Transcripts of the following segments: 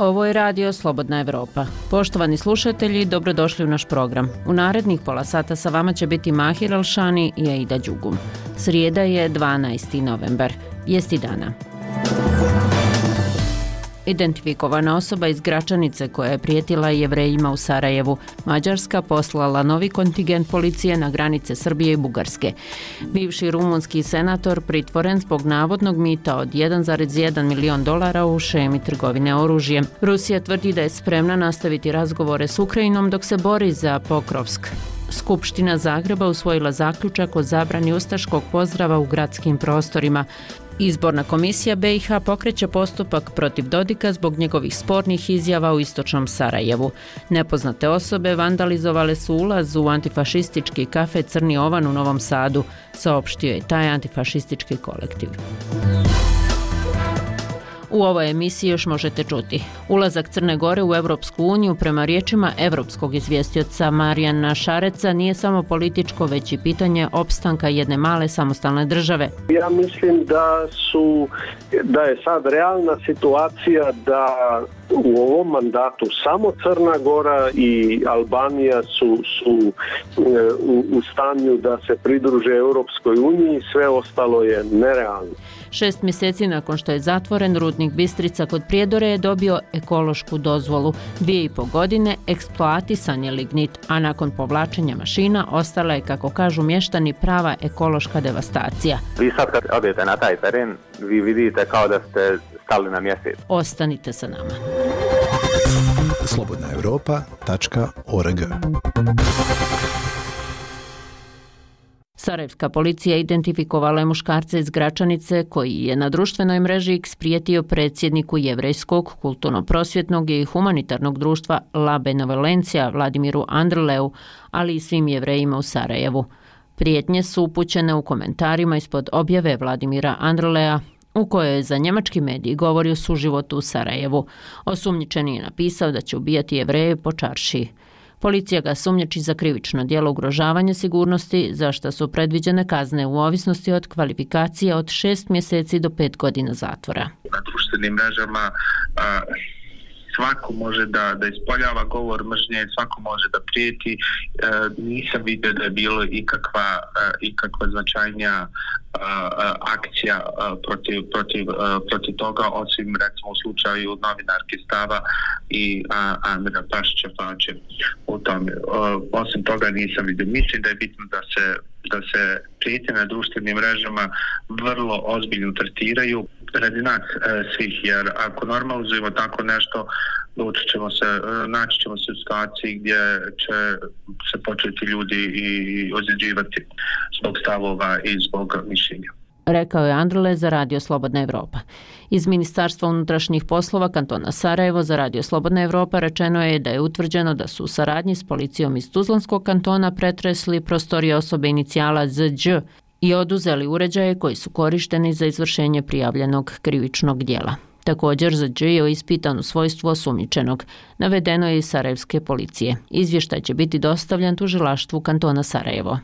Ovo je radio Slobodna Evropa. Poštovani slušatelji, dobrodošli u naš program. U narednih pola sata sa vama će biti Mahir Alšani i Aida Đugum. Srijeda je 12. novembar. Vijesti dana. Identifikovana osoba iz Gračanice koja je prijetila Jevrejima u Sarajevu. Mađarska poslala novi kontingent policije na granice Srbije i Bugarske. Bivši rumunski senator pritvoren zbog navodnog mita od $1,1 milion u šemi trgovine oružjem. Rusija tvrdi da je spremna nastaviti razgovore s Ukrajinom dok se bori za Pokrovsk. Skupština Zagreba usvojila zaključak o zabrani ustaškog pozdrava u gradskim prostorima. Izborna komisija BiH pokreće postupak protiv Dodika zbog njegovih spornih izjava u istočnom Sarajevu. Nepoznate osobe vandalizovale su ulaz u antifašistički kafe Crni Ovan u Novom Sadu, saopštio je taj antifašistički kolektiv. U ovoj emisiji još možete čuti. Ulazak Crne Gore u Europsku uniju prema riječima evropskog izvjestioca Marijana Šareca nije samo političko, već i pitanje opstanka jedne male samostalne države. Ja mislim da je sad realna situacija da u ovom mandatu samo Crna Gora i Albanija su u stanju da se pridruže Europskoj uniji, sve ostalo je nerealno. 6 mjeseci nakon što je zatvoren rudnik Bistrica kod Prijedore je dobio ekološku dozvolu. 2,5 godine eksploatisan je lignit, a nakon povlačenja mašina ostala je, kako kažu mještani, prava ekološka devastacija. Vi sad kad odete na taj teren, vi vidite kao da ste stali na mjesec. Ostanite sa nama. slobodnaevropa.org. Sarajevska policija identifikovala je muškarca iz Gračanice koji je na društvenoj mreži X prijetio predsjedniku Jevrejskog, kulturno-prosvjetnog i humanitarnog društva La Benevolencia Vladimiru Andrleu, ali i svim Jevrejima u Sarajevu. Prijetnje su upućene u komentarima ispod objave Vladimira Andrlea u kojoj je za njemački medij govorio o suživotu u Sarajevu. Osumnjičeni je napisao da će ubijati Jevreje po čaršiji. Policija ga sumnjiči za krivično djelo ugrožavanja sigurnosti, za što su predviđene kazne u ovisnosti od kvalifikacije od 6 mjeseci do 5 godina zatvora. Na društvenim mrežama svako može da ispoljava govor mržnje, svako može da prijeti. Nisam vidio da je bilo ikakva značajnija akcija protiv toga, osim recimo u slučaju novinarke Stava i Amira Pašića Fače. Osim toga nisam vidio. Mislim da je bitno da se prijetnje na društvenim mrežama vrlo ozbiljno tretiraju radi nas svih, jer ako normalizujemo tako nešto, naći ćemo se u situaciji gdje će se početi ljudi i ozljeđivati zbog stavova i zbog mišljenja. Rekao je Andrle za Radio Slobodna Evropa. Iz Ministarstva unutrašnjih poslova kantona Sarajevo za Radio Slobodna Evropa rečeno je da je utvrđeno da su u saradnji s policijom iz Tuzlanskog kantona pretresli prostorije osobe inicijala Zđ i oduzeli uređaje koji su korišteni za izvršenje prijavljenog krivičnog djela. Također Zđ je ispitan u svojstvu osumnjičenog, navedeno je iz sarajevske policije. Izvještaj će biti dostavljen tužilaštvu kantona Sarajevo.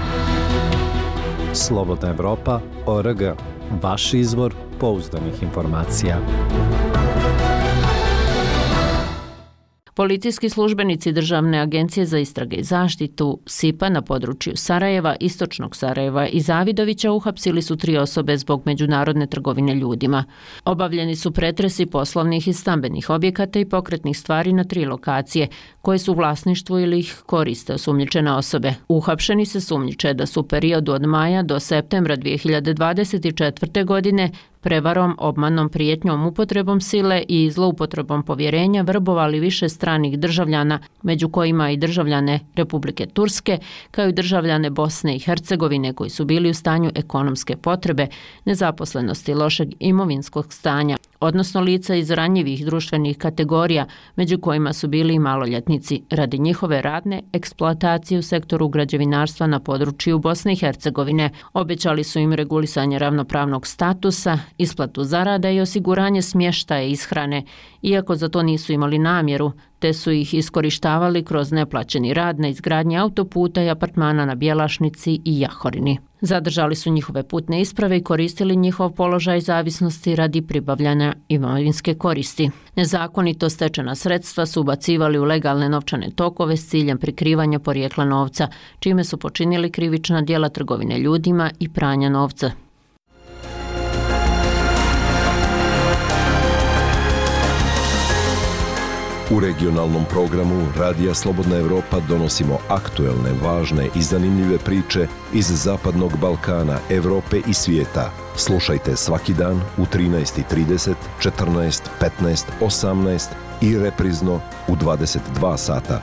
Slobodna Evropa.org. Vaš izvor pouzdanih informacija. Policijski službenici Državne agencije za istrage i zaštitu SIPA na području Sarajeva, Istočnog Sarajeva i Zavidovića uhapsili su 3 osobe zbog međunarodne trgovine ljudima. Obavljeni su pretresi poslovnih i stambenih objekata i pokretnih stvari na 3 lokacije koje su u vlasništvu ili ih koriste osumnjičene osobe. Uhapšeni se sumnjiče da su u periodu od maja do septembra 2024. godine prevarom, obmanom, prijetnjom, upotrebom sile i zloupotrebom povjerenja vrbovali više stranih državljana, među kojima i državljane Republike Turske, kao i državljane Bosne i Hercegovine koji su bili u stanju ekonomske potrebe, nezaposlenosti, lošeg imovinskog stanja, odnosno lica iz ranjivih društvenih kategorija, među kojima su bili i maloljetnici, radi njihove radne eksploatacije u sektoru građevinarstva na području Bosne i Hercegovine. Obećali su im regulisanje ravnopravnog statusa, isplatu zarada i osiguranje smještaja i ishrane, iako za to nisu imali namjeru, te su ih iskorištavali kroz neplaćeni rad na izgradnji autoputa i apartmana na Bjelašnici i Jahorini. Zadržali su njihove putne isprave i koristili njihov položaj zavisnosti radi pribavljanja imovinske koristi. Nezakonito stečena sredstva su ubacivali u legalne novčane tokove s ciljem prikrivanja porijekla novca, čime su počinili krivična djela trgovine ljudima i pranja novca. U regionalnom programu Radija Slobodna Evropa donosimo aktuelne, važne i zanimljive priče iz Zapadnog Balkana, Evrope i svijeta. Slušajte svaki dan u 13:30, 14, 15, 18 i reprizno u 22 sata.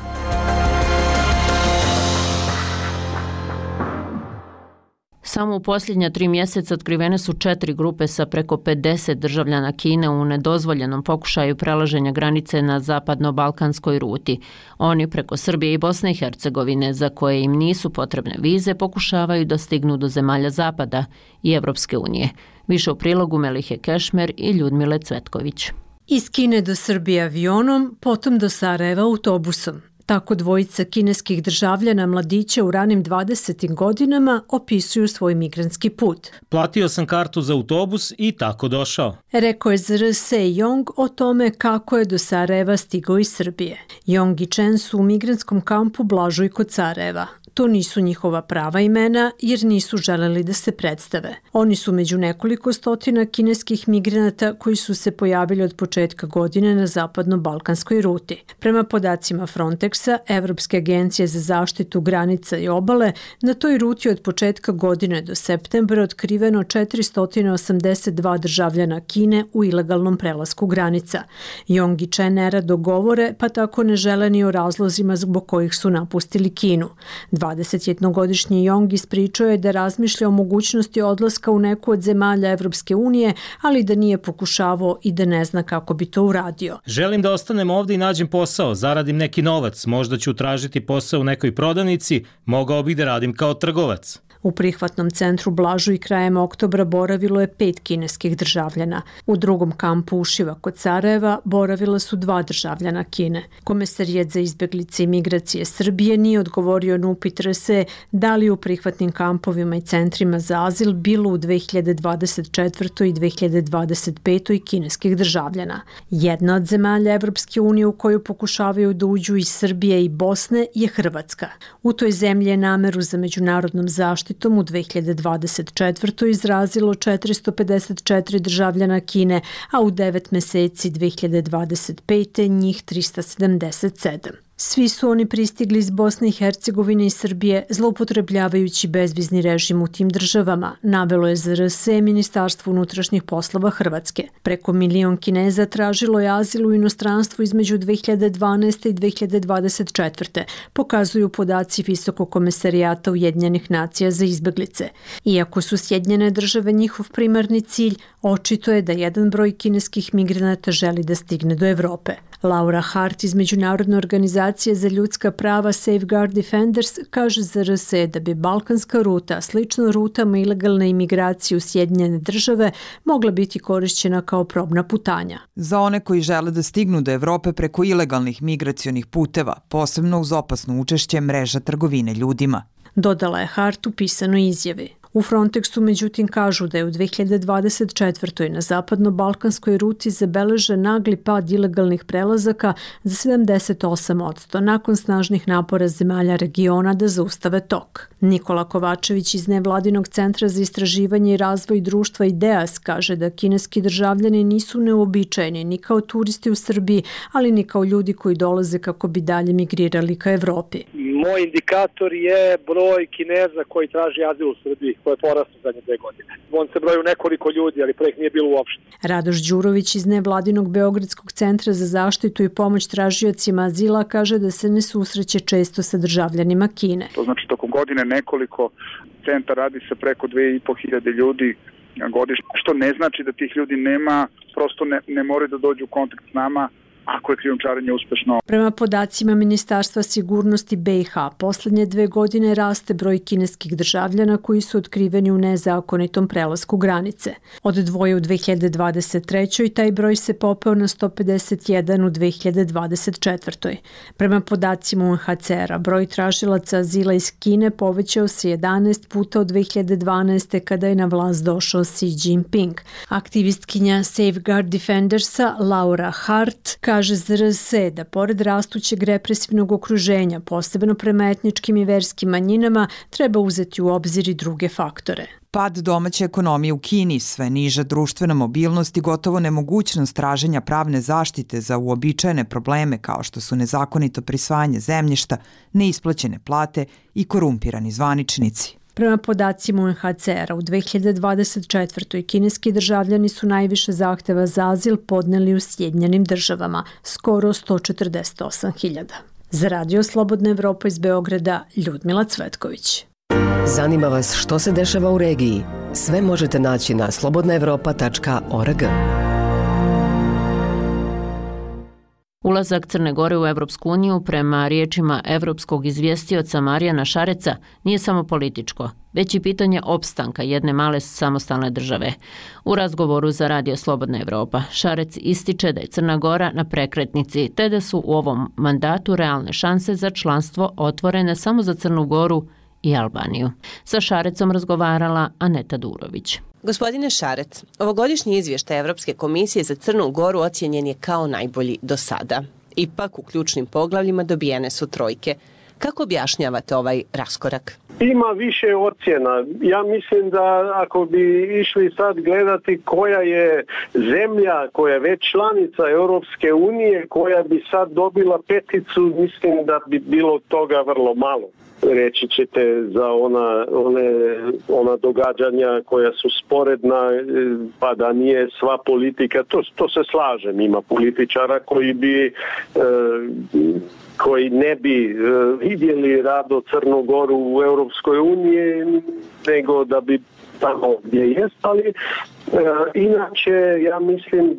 Samo u posljednja 3 mjeseca otkrivene su 4 grupe sa preko 50 državljana Kine u nedozvoljenom pokušaju prelaženja granice na zapadno-balkanskoj ruti. Oni preko Srbije i Bosne i Hercegovine, za koje im nisu potrebne vize, pokušavaju da stignu do zemalja Zapada i Evropske unije. Više u prilogu Melihe Kešmer i Ljudmile Cvetković. Iz Kine do Srbije avionom, potom do Sarajeva autobusom. Tako dvojica kineskih državljana mladića u ranim 20. godinama opisuju svoj migrantski put. Platio sam kartu za autobus i tako došao. Rekao je ZRS Jong o tome kako je do Sarajeva stigao iz Srbije. Jong i Chen su u migrantskom kampu Blažuj kod Sarajeva. To nisu njihova prava imena jer nisu želeli da se predstave. Oni su među nekoliko stotina kineskih migranata koji su se pojavili od početka godine na zapadno-balkanskoj ruti. Prema podacima Frontexa, Evropske agencije za zaštitu granica i obale, na toj ruti od početka godine do septembra otkriveno 482 državljana Kine u ilegalnom prelasku granica. Jong i Chen nerado govore, pa tako ne žele ni o razlozima zbog kojih su napustili Kinu. 21-godišnji Jong ispričao je da razmišlja o mogućnosti odlaska u neku od zemalja Evropske unije, ali da nije pokušavao i da ne zna kako bi to uradio. Želim da ostanem ovdje i nađem posao, zaradim neki novac, možda ću tražiti posao u nekoj prodavnici, mogao bih da radim kao trgovac. U prihvatnom centru Blažuj krajem oktobra boravilo je 5 kineskih državljana. U drugom kampu Ušiva kod Sarajeva boravila su 2 državljana Kine. Komesarijat za izbjeglice i migracije Srbije nije odgovorio na upit RSE da li u prihvatnim kampovima i centrima za azil bilo u 2024. i 2025. kineskih državljana. Jedna od zemalja Evropske unije u koju pokušavaju da uđu iz Srbije i Bosne je Hrvatska. U toj zemlji je nameru za međunarodnom zaštitom u 2024. izrazilo 454 državljana Kine, a u 9 meseci 2025. njih 377. Svi su oni pristigli iz Bosne i Hercegovine i Srbije, zloupotrebljavajući bezvizni režim u tim državama, navelo je ZRS Ministarstvo unutrašnjih poslova Hrvatske. Preko 1 milion Kineza tražilo je azil u inostranstvu između 2012. i 2024. Pokazuju podaci Visokog komesarijata Ujedinjenih nacija za izbjeglice. Iako su Sjedinjene države njihov primarni cilj, očito je da jedan broj kineskih migranata želi da stigne do Evrope. Laura Hart iz Međunarodne organizacije za ljudska prava Safeguard Defenders kaže za RSE da bi balkanska ruta, slično rutama ilegalne imigracije u Sjedinjene države, mogla biti korišćena kao probna putanja. Za one koji žele da stignu do Evrope preko ilegalnih migracionih puteva, posebno uz opasno učešće mreža trgovine ljudima. Dodala je Hart u pisanoj izjavi. U Frontexu međutim kažu da je u 2024. na zapadno-balkanskoj ruti zabeležen nagli pad ilegalnih prelazaka za 78% nakon snažnih napora zemalja regiona da zaustave tok. Nikola Kovačević iz Nevladinog centra za istraživanje i razvoj društva IDEAS kaže da kineski državljani nisu neuobičajeni ni kao turisti u Srbiji, ali ni kao ljudi koji dolaze kako bi dalje migrirali ka Evropi. Moj indikator je broj Kineza koji traži azil u Srbiji, koji je porastao zadnje 2 godine. On se broji u nekoliko ljudi, ali pre ih nije bilo uopšte. Radoš Đurović iz Nevladinog Beogradskog centra za zaštitu i pomoć tražiocima azila kaže da se ne susreće često sa državljanima Kine. To znači tokom godine nekoliko centar radi sa preko 2500 ljudi godišnje, što ne znači da tih ljudi nema, prosto ne moraju da dođu u kontakt s nama, ako je krijumčarenje uspešno. Prema podacima Ministarstva sigurnosti BiH, poslednje 2 godine raste broj kineskih državljana koji su otkriveni u nezakonitom prelasku granice. Od 2 u 2023. taj broj se popeo na 151 u 2024. Prema podacima UNHCR-a, broj tražilaca azila iz Kine povećao se 11 puta od 2012. kada je na vlast došao Xi Jinping. Aktivistkinja Safeguard Defendersa Laura Hart kaže za RS da pored rastućeg represivnog okruženja, posebno prema etničkim i verskim manjinama, treba uzeti u obzir i druge faktore. Pad domaće ekonomije u Kini, sve niža društvena mobilnost i gotovo nemogućnost traženja pravne zaštite za uobičajene probleme kao što su nezakonito prisvajanje zemljišta, neisplaćene plate i korumpirani zvaničnici. Prema podacima UNHCR-a, u 2024. kineski državljani su najviše zahteva za azil podneli u Sjedinjenim državama, skoro 148.000. Za Radio Slobodna Evropa iz Beograda, Ljudmila Cvetković. Zanima vas što se dešava u regiji? Sve možete naći na slobodnaevropa.org. Ulazak Crne Gore u Evropsku uniju prema riječima evropskog izvjestioca Marijana Šareca nije samo političko, već i pitanje opstanka jedne male samostalne države. U razgovoru za Radio Slobodna Evropa, Šarec ističe da je Crna Gora na prekretnici, te da su u ovom mandatu realne šanse za članstvo otvorene samo za Crnu Goru i Albaniju. Sa Šarecom razgovarala Aneta Durović. Gospodine Šarec, ovogodišnji izvještaj Evropske komisije za Crnu Goru ocjenjen je kao najbolji do sada. Ipak u ključnim poglavljima dobijene su trojke. Kako objašnjavate ovaj raskorak? Ima više ocjena. Ja mislim da ako bi išli sad gledati koja je zemlja, koja je već članica Europske unije, koja bi sad dobila peticu, mislim da bi bilo toga vrlo malo. Reći ćete za ona događanja koja su sporedna, pa da nije sva politika, to se slažem. Ima političara koji ne bi vidjeli rado Crnu Goru u Europskoj uniji, nego da bi tamo gdje jest, ali inače ja mislim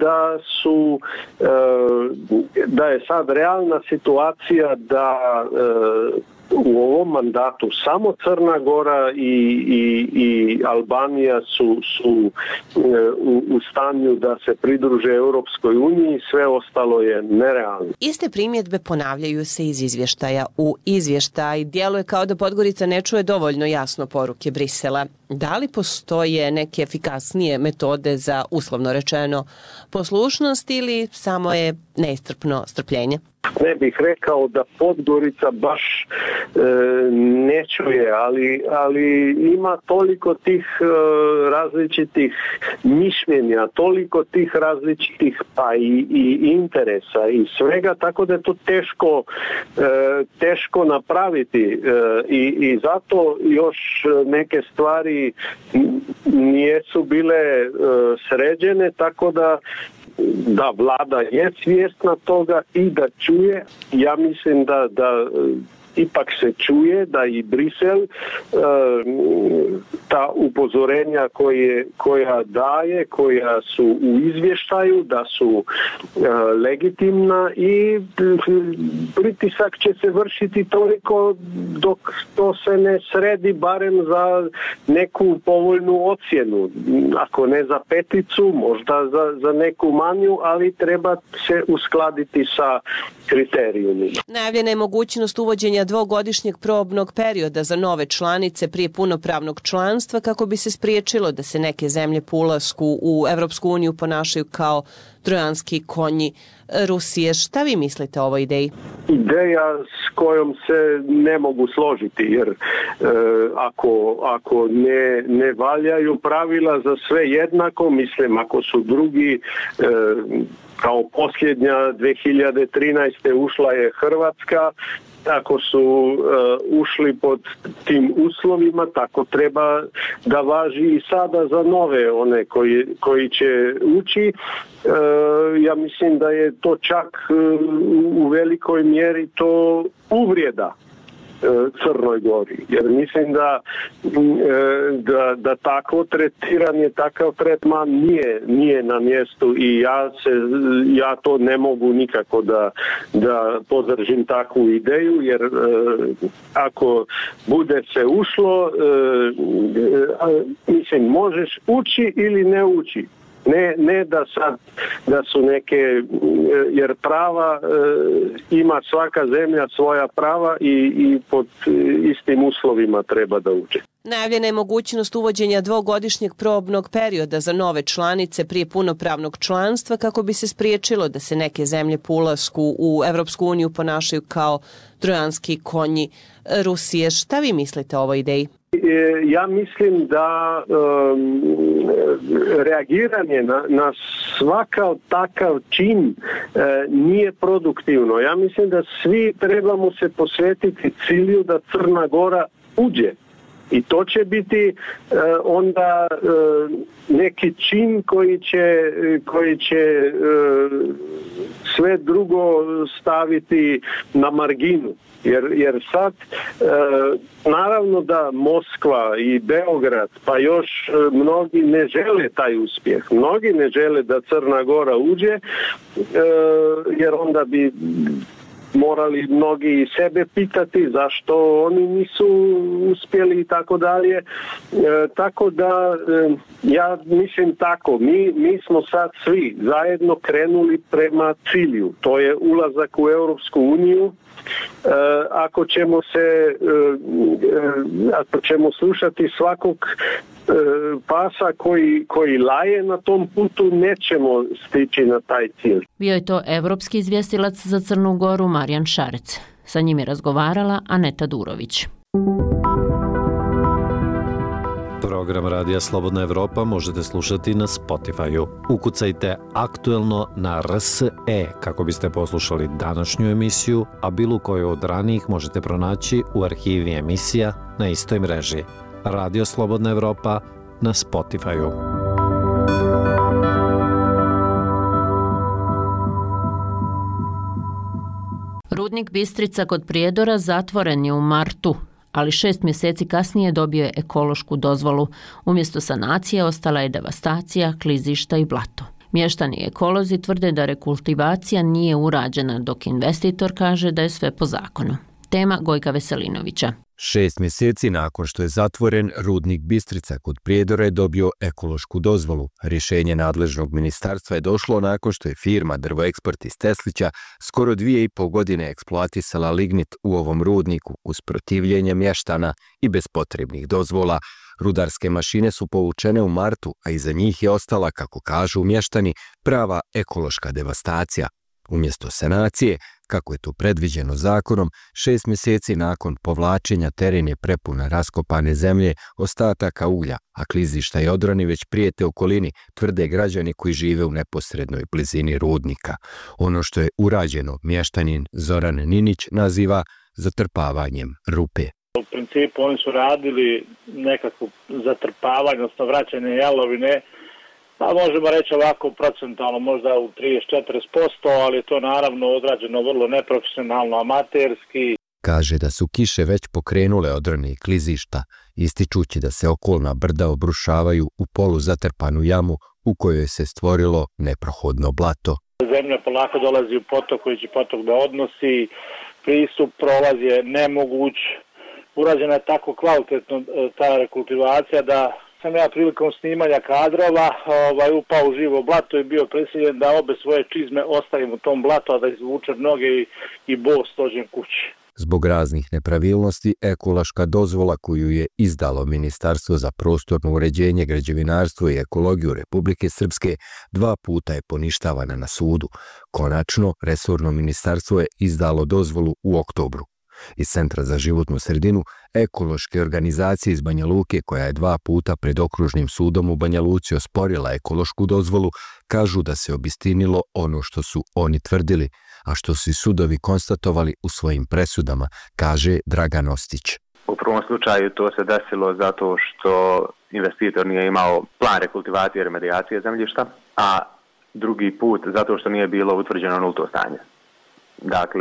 da je sad realna situacija da u ovom mandatu samo Crna Gora i Albanija su u stanju da se pridruže Europskoj uniji, sve ostalo je nerealno. Iste primjedbe ponavljaju se iz izvještaja u izvještaj. Djeluje kao da Podgorica ne čuje dovoljno jasno poruke Brisela. Da li postoje neke efikasnije metode za, uslovno rečeno, poslušnost ili samo je neiscrpno strpljenje? Ne bih rekao da Podgorica baš ne čuje, ali ima toliko tih različitih mišljenja, toliko tih različitih pa i interesa i svega, tako da je to teško napraviti i zato još neke stvari nisu bile sređene, tako da vlada je svjesna toga i da čuje. Ja mislim da ipak se čuje da i Brisel ta upozorenja koja daje, koja su u izvještaju, da su legitimna i pritisak će se vršiti toliko dok to se ne sredi barem za neku povoljnu ocjenu. Ako ne za peticu, možda za neku manju, ali treba se uskladiti sa kriterijumima. Najavljena je mogućnost uvođenja dvogodišnjeg probnog perioda za nove članice prije punopravnog članstva kako bi se spriječilo da se neke zemlje po ulasku u Evropsku uniju ponašaju kao trojanski konji Rusije. Šta vi mislite o ovoj ideji? Ideja s kojom se ne mogu složiti, jer ako ne valjaju pravila za sve jednako, mislim ako su drugi kao posljednja 2013. ušla je Hrvatska, ako su ušli pod tim uslovima, tako treba da važi i sada za nove one koji će ući. Ja mislim da je to čak u velikoj mjeri to uvrjeda Crnoj Gori. Jer mislim da takvo tretiranje, takav tretman nije na mjestu i ja to ne mogu nikako da podržim takvu ideju, jer ako bude se ušlo, mislim, možeš ući ili ne ući. Ne da su neke, jer prava ima svaka zemlja svoja prava i pod istim uslovima treba da uđe. Najavljena je mogućnost uvođenja 2-godišnjeg probnog perioda za nove članice prije punopravnog članstva kako bi se spriječilo da se neke zemlje po ulasku u Evropsku uniju ponašaju kao trojanski konji Rusije. Šta vi mislite o ovoj ideji? Ja mislim da reagiranje na svakav takav čin nije produktivno. Ja mislim da svi trebamo se posvetiti cilju da Crna Gora uđe. I to će biti onda neki čin koji će sve drugo staviti na marginu. Jer sad, naravno da Moskva i Beograd, pa još mnogi ne žele taj uspjeh. Mnogi ne žele da Crna Gora uđe, jer onda bi morali mnogi sebe pitati zašto oni nisu uspjeli i tako dalje. Tako da ja mislim tako, mi smo sad svi zajedno krenuli prema cilju. To je ulazak u Europsku uniju. Ako ćemo slušati svakog pasa koji laje na tom putu, nećemo stići na taj cilj. Bio je to evropski izvjestilac za Crnu Goru Marijan Šarec. Sa njim je razgovarala Aneta Durović. Program Radija Slobodna Evropa možete slušati na Spotify-u. Ukucajte aktuelno na RSE kako biste poslušali današnju emisiju, a bilo koju od ranijih možete pronaći u arhivi emisija na istoj mreži. Radio Slobodna Evropa na Spotify-u. Rudnik Bistrica kod Prijedora zatvoren je u martu, ali 6 mjeseci kasnije dobio je ekološku dozvolu. Umjesto sanacije ostala je devastacija, klizišta i blato. Mještani i ekolozi tvrde da rekultivacija nije urađena, dok investitor kaže da je sve po zakonu. Tema Gojka Veselinovića. 6 mjeseci nakon što je zatvoren, rudnik Bistrica kod Prijedora je dobio ekološku dozvolu. Rješenje nadležnog ministarstva je došlo nakon što je firma Drvoeksport iz Teslića skoro 2,5 godine eksploatisala lignit u ovom rudniku uz protivljenje mještana i bez potrebnih dozvola. Rudarske mašine su povučene u martu, a iza njih je ostala, kako kažu mještani, prava ekološka devastacija. Umjesto sanacije, kako je to predviđeno zakonom, 6 mjeseci nakon povlačenja teren je prepuna raskopane zemlje, ostataka uglja, a klizišta i odrani već prijete okolini, tvrde građani koji žive u neposrednoj blizini rudnika. Ono što je urađeno, mještanin Zoran Ninić naziva zatrpavanjem rupe. U principu oni su radili nekakvo zatrpavanje, odnosno vraćanje jalovine, pa možemo reći ovako procentalno, možda u 30-40%, ali je to naravno odrađeno vrlo neprofesionalno, amaterski. Kaže da su kiše već pokrenule odrane i klizišta, ističući da se okolna brda obrušavaju u polu zatrpanu jamu u kojoj se stvorilo neprohodno blato. Zemlja polako dolazi u potok koji će potok da odnosi, pristup, prolaz je nemoguć. Urađena je tako kvalitetno ta rekultivacija da sam ja prilikom snimanja kadrova upao u živo blato i bio prisiljen da obe svoje čizme ostavim u tom blatu, a da izvučem noge i bos dođem kući. Zbog raznih nepravilnosti, ekološka dozvola koju je izdalo Ministarstvo za prostorno uređenje, građevinarstvo i ekologiju Republike Srpske 2 puta je poništavana na sudu. Konačno, resorno ministarstvo je izdalo dozvolu u oktobru. Iz Centra za životnu sredinu, ekološke organizacije iz Banja Luke, koja je 2 puta pred okružnim sudom u Banja Luci osporila ekološku dozvolu, kažu da se obistinilo ono što su oni tvrdili, a što su sudovi konstatovali u svojim presudama, kaže Dragan Ostić. U prvom slučaju to se desilo zato što investitor nije imao plan rekultivacije i remedijacije zemljišta, a drugi put zato što nije bilo utvrđeno nulto stanje. Dakle,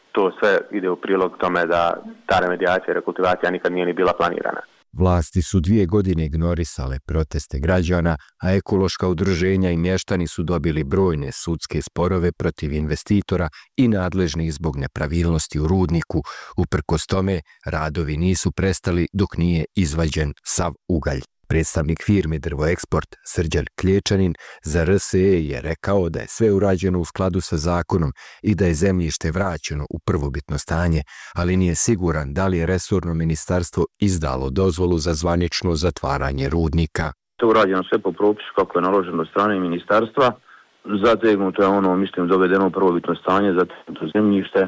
to sve ide u prilog tome da ta remedijacija i rekultivacija nikad nije ni bila planirana. Vlasti su 2 godine ignorisale proteste građana, a ekološka udruženja i mještani su dobili brojne sudske sporove protiv investitora i nadležnih zbog nepravilnosti u rudniku. Uprkos tome, radovi nisu prestali dok nije izvađen sav ugalj. Predstavnik firme Drvoeksport Srđan Klječanin za RSE je rekao da je sve urađeno u skladu sa zakonom i da je zemljište vraćeno u prvobitno stanje, ali nije siguran da li je resorno ministarstvo izdalo dozvolu za zvanično zatvaranje rudnika. To je urađeno sve po propisu kako je naloženo od strane ministarstva, zategnuto je mislim, dovedeno u prvobitno stanje, zategnuto zemljište,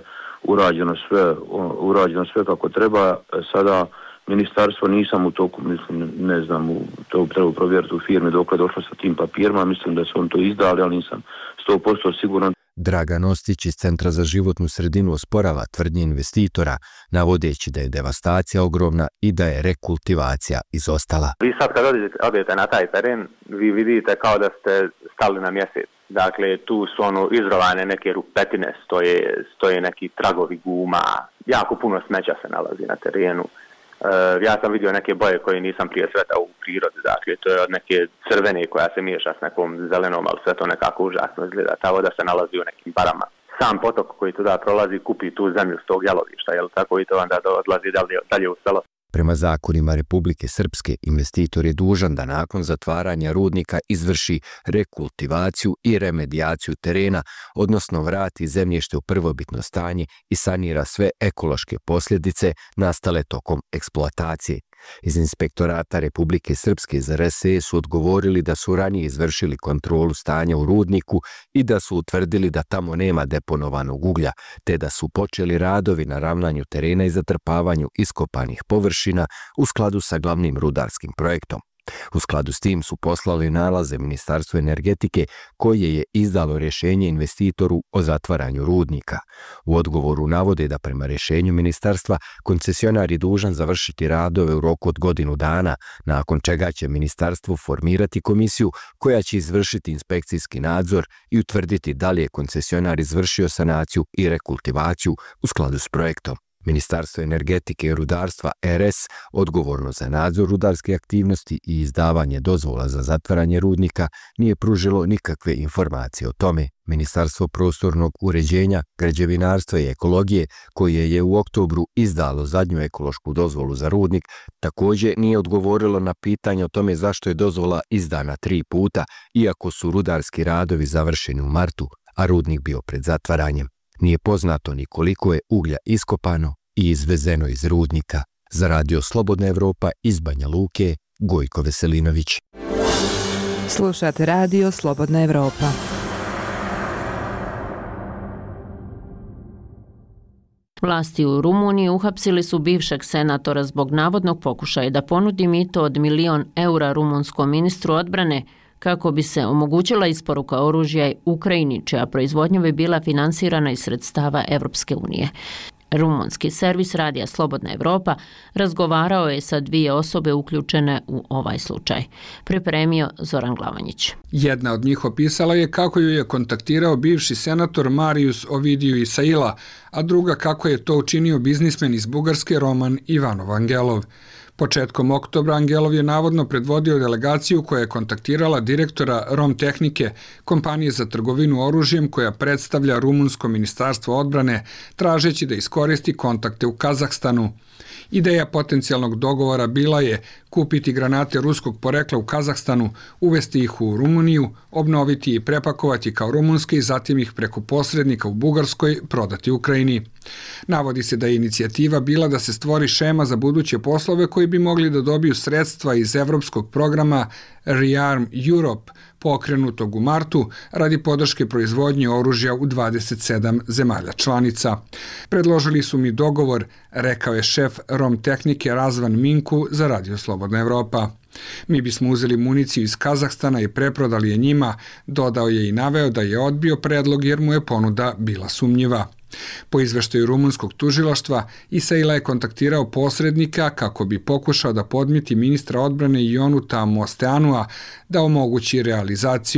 urađeno sve kako treba. Sada ministarstvo nisam u toku, mislim, ne znam, to treba provjeriti u firmi dok je došlo sa tim papirima, mislim da su on to izdali, ali nisam 100% siguran. Dragan Ostić iz Centra za životnu sredinu osporava tvrdnje investitora, navodeći da je devastacija ogromna i da je rekultivacija izostala. Vi sad kad odete na taj teren, vi vidite kao da ste stali na mjesec. Dakle, tu su izrovane neke rupetine, stoje neki tragovi guma, jako puno smeća se nalazi na terenu. Ja sam vidio neke boje koje nisam prije sretao u prirodi, dakle to je od neke crvene koja se miješa s nekom zelenom, ali sve to nekako užasno izgleda. Ta voda se nalazi u nekim barama. Sam potok koji tuda prolazi kupi tu zemlju s tog jalovišta, jel tako, i to onda odlazi dalje u selo. Prema zakonima Republike Srpske, investitor je dužan da nakon zatvaranja rudnika izvrši rekultivaciju i remedijaciju terena, odnosno vrati zemljište u prvobitno stanje i sanira sve ekološke posljedice nastale tokom eksploatacije. Iz Inspektorata Republike Srpske za RSE su odgovorili da su ranije izvršili kontrolu stanja u rudniku i da su utvrdili da tamo nema deponovanog uglja, te da su počeli radovi na ravnanju terena i zatrpavanju iskopanih površina u skladu sa glavnim rudarskim projektom. U skladu s tim su poslali nalaze Ministarstvu energetike koje je izdalo rješenje investitoru o zatvaranju rudnika. U odgovoru navode da prema rješenju ministarstva koncesionar je dužan završiti radove u roku od godinu dana, nakon čega će ministarstvo formirati komisiju koja će izvršiti inspekcijski nadzor i utvrditi da li je koncesionar izvršio sanaciju i rekultivaciju u skladu s projektom. Ministarstvo energetike i rudarstva RS, odgovorno za nadzor rudarske aktivnosti i izdavanje dozvola za zatvaranje rudnika, nije pružilo nikakve informacije o tome. Ministarstvo prostornog uređenja, građevinarstva i ekologije, koje je u oktobru izdalo zadnju ekološku dozvolu za rudnik, također nije odgovorilo na pitanje o tome zašto je dozvola izdana 3 puta, iako su rudarski radovi završeni u martu, a rudnik bio pred zatvaranjem. Nije poznato ni koliko je uglja iskopano i izvezeno iz rudnika. Za Radio Slobodna Evropa iz Banja Luke, Gojko Veselinović. Slušate Radio Slobodna Evropa. Vlasti u Rumuniji uhapsili su bivšeg senatora zbog navodnog pokušaja da ponudi mito od €1.000.000 rumunskom ministru odbrane kako bi se omogućila isporuka oružja Ukrajini, čija proizvodnja bi bila finansirana iz sredstava Evropske unije. Rumunski servis Radija Slobodna Evropa razgovarao je sa 2 osobe uključene u ovaj slučaj. Pripremio Zoran Glavanjić. Jedna od njih opisala je kako ju je kontaktirao bivši senator Marius Ovidiu Isaila, a druga kako je to učinio biznismen iz Bugarske Roman Ivanov Angelov. Početkom oktobra Angelov je navodno predvodio delegaciju koja je kontaktirala direktora Romtehnike, kompanije za trgovinu oružjem koja predstavlja Rumunsko ministarstvo odbrane, tražeći da iskoristi kontakte u Kazahstanu. Ideja potencijalnog dogovora bila je kupiti granate ruskog porekla u Kazahstanu, uvesti ih u Rumuniju, obnoviti i prepakovati kao rumunske i zatim ih preko posrednika u Bugarskoj prodati Ukrajini. Navodi se da je inicijativa bila da se stvori šema za buduće poslove koji bi mogli da dobiju sredstva iz evropskog programa Rearm Europe, pokrenutog u martu radi podrške proizvodnje oružja u 27 zemalja članica. Predložili su mi dogovor, rekao je šef Romtehnike Razvan Minku za Radio Slobodna Evropa. Mi bismo uzeli municiju iz Kazahstana i preprodali je njima, dodao je i naveo da je odbio predlog jer mu je ponuda bila sumnjiva. Po izveštaju rumunskog tužilaštva, Isaila je kontaktirao posrednika kako bi pokušao da podmiti ministra odbrane Ionuta Mosteanua da omogući realizaciju.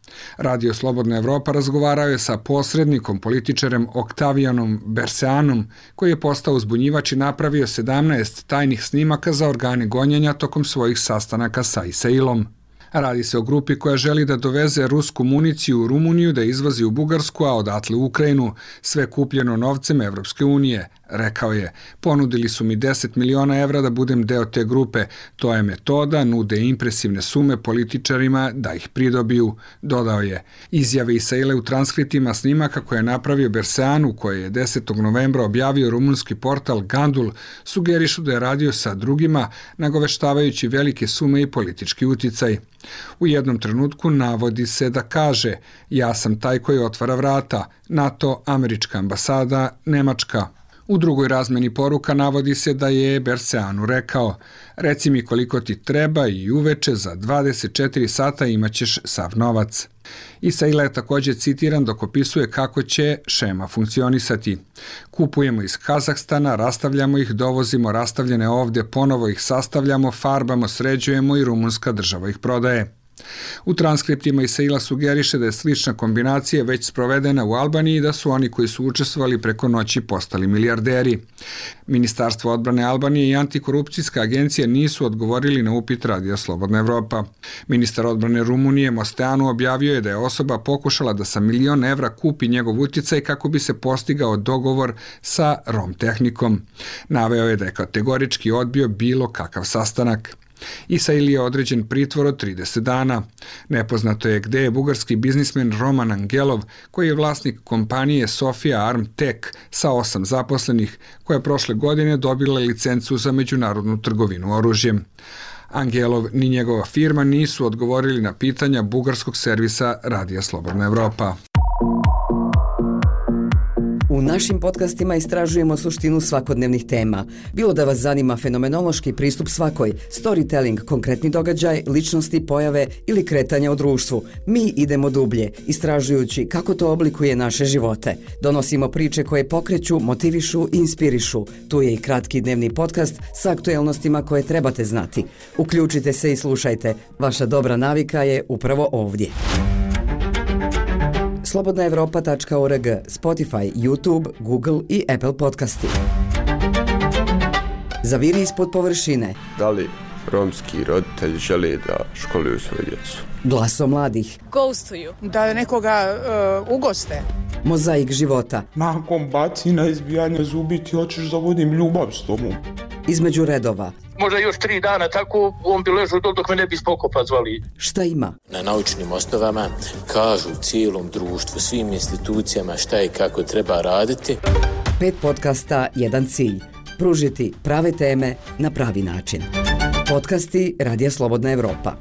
Radio Slobodna Evropa razgovarao je sa posrednikom, političarem Oktavijanom Berseanom, koji je postao uzbunjivač i napravio 17 tajnih snimaka za organe gonjenja tokom svojih sastanaka sa Isailom. Radi se o grupi koja želi da doveze rusku municiju u Rumuniju, da izvozi u Bugarsku, a odatle u Ukrajinu, sve kupljeno novcem Evropske unije. Rekao je, ponudili su mi 10 miliona evra da budem deo te grupe. To je metoda, nude impresivne sume političarima da ih pridobiju, dodao je. Izjave Isaile u transkriptima snimaka koje je napravio Berseanu, koje je 10. novembra objavio rumunski portal Gandul, sugerišu da je radio sa drugima, nagoveštavajući velike sume i politički uticaj. U jednom trenutku navodi se da kaže, ja sam taj koji otvara vrata, NATO, američka ambasada, Nemačka. U drugoj razmeni poruka navodi se da je Berseanu rekao, reci mi koliko ti treba i uveče za 24 sata imaćeš sav novac. Isaila je također citiran dok opisuje kako će šema funkcionisati. Kupujemo iz Kazahstana, rastavljamo ih, dovozimo rastavljene ovdje, ponovo ih sastavljamo, farbamo, sređujemo i rumunska država ih prodaje. U transkriptima Isaila sugeriše da je slična kombinacija već sprovedena u Albaniji i da su oni koji su učestvovali preko noći postali milijarderi. Ministarstvo odbrane Albanije i antikorupcijska agencija nisu odgovorili na upit Radija Slobodna Evropa. Ministar odbrane Rumunije Mosteanu objavio je da je osoba pokušala da sa 1 milion evra kupi njegov uticaj kako bi se postigao dogovor sa Rom tehnikom. Naveo je da je kategorički odbio bilo kakav sastanak. Isail je određen pritvor od 30 dana. Nepoznato je gde je bugarski biznismen Roman Angelov, koji je vlasnik kompanije Sofia Arm Tech sa 8 zaposlenih, koja je prošle godine dobila licencu za međunarodnu trgovinu oružjem. Angelov ni njegova firma nisu odgovorili na pitanja bugarskog servisa Radija Slobodna Evropa. U našim podcastima istražujemo suštinu svakodnevnih tema. Bilo da vas zanima fenomenološki pristup svakoj, storytelling, konkretni događaj, ličnosti, pojave ili kretanja u društvu, mi idemo dublje, istražujući kako to oblikuje naše živote. Donosimo priče koje pokreću, motivišu i inspirišu. Tu je i kratki dnevni podcast sa aktuelnostima koje trebate znati. Uključite se i slušajte. Vaša dobra navika je upravo ovdje. slobodnaevropa.org, Spotify, YouTube, Google i Apple podcasti. Zaviri ispod površine. Da li romski roditelji žele da školuju svoju djecu? Glasom mladih. Ghostuju. Da nekoga ugoste. Mozaik života. Nakon bacina, izbijanja zubi ti hoćeš da vodim ljubav s tobom. Između redova. Možda još 3 dana tako on bi ležao dok me ne bi spokopa zvali. Šta ima? Na naučnim osnovama kažu cijelom društvu, svim institucijama šta i kako treba raditi. 5 podcasta, 1 cilj. Pružiti prave teme na pravi način. Podcasti Radija Slobodna Evropa.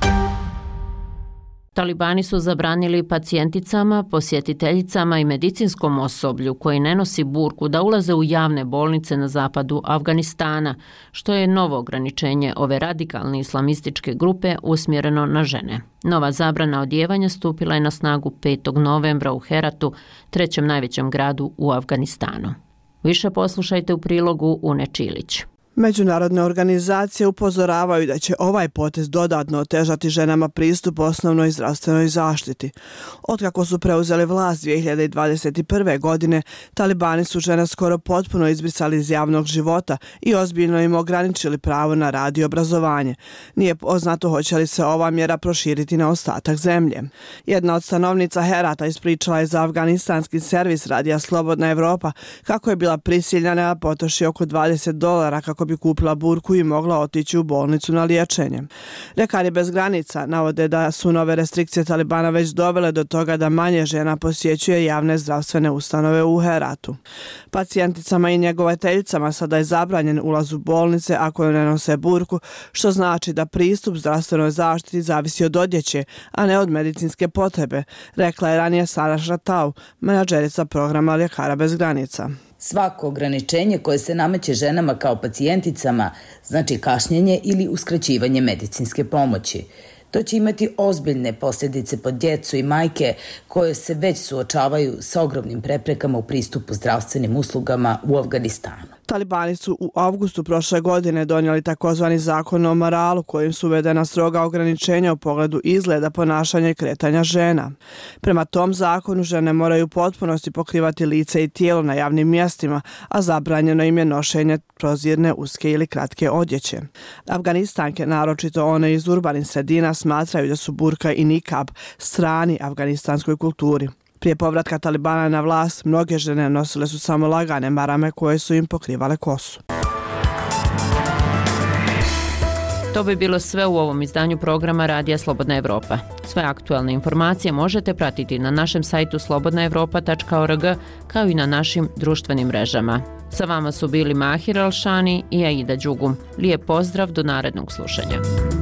Talibani su zabranili pacijenticama, posjetiteljicama i medicinskom osoblju koji ne nosi burku da ulaze u javne bolnice na zapadu Afganistana, što je novo ograničenje ove radikalne islamističke grupe usmjereno na žene. Nova zabrana odjevanja stupila je na snagu 5. novembra u Heratu, trećem najvećem gradu u Afganistanu. Više poslušajte u prilogu Une Čilić. Međunarodne organizacije upozoravaju da će ovaj potez dodatno otežati ženama pristup osnovnoj zdravstvenoj zaštiti. Otkako su preuzeli vlast 2021. godine, talibani su žene skoro potpuno izbrisali iz javnog života i ozbiljno im ograničili pravo na rad i obrazovanje. Nije poznato hoće li se ova mjera proširiti na ostatak zemlje. Jedna od stanovnica Herata ispričala je za afganistanski servis Radija Slobodna Evropa kako je bila prisiljena da potroši oko $20 kako bi kupila burku i mogla otići u bolnicu na liječenje. Ljekari bez granica navode da su nove restrikcije Talibana već dovele do toga da manje žena posjećuje javne zdravstvene ustanove u Heratu. Pacijenticama i njegovateljicama sada je zabranjen ulaz u bolnice ako ne nose burku, što znači da pristup zdravstvenoj zaštiti zavisi od odjeće, a ne od medicinske potrebe, rekla je ranije Sara Šatau, menadžerica programa Ljekara bez granica. Svako ograničenje koje se nameće ženama kao pacijenticama znači kašnjenje ili uskraćivanje medicinske pomoći. To će imati ozbiljne posljedice po djecu i majke koje se već suočavaju sa ogromnim preprekama u pristupu zdravstvenim uslugama u Afganistanu. Talibani su u avgustu prošle godine donijeli takozvani zakon o moralu kojim su uvedena stroga ograničenja u pogledu izgleda, ponašanja i kretanja žena. Prema tom zakonu žene moraju u potpunosti pokrivati lice i tijelo na javnim mjestima, a zabranjeno im je nošenje prozirne, uske ili kratke odjeće. Afganistanke, naročito one iz urbanih sredina, smatraju da su burka i nikab strani afganistanskoj kulturi. Prije povratka Talibana na vlast, mnoge žene nosile su samo lagane marame koje su im pokrivale kosu. To bi bilo sve u ovom izdanju programa Radija Slobodna Evropa. Sve aktualne informacije možete pratiti na našem sajtu slobodnaevropa.org kao i na našim društvenim mrežama. Sa vama su bili Mahir Alšani i Aida Đugum. Lijep pozdrav, do narednog slušanja.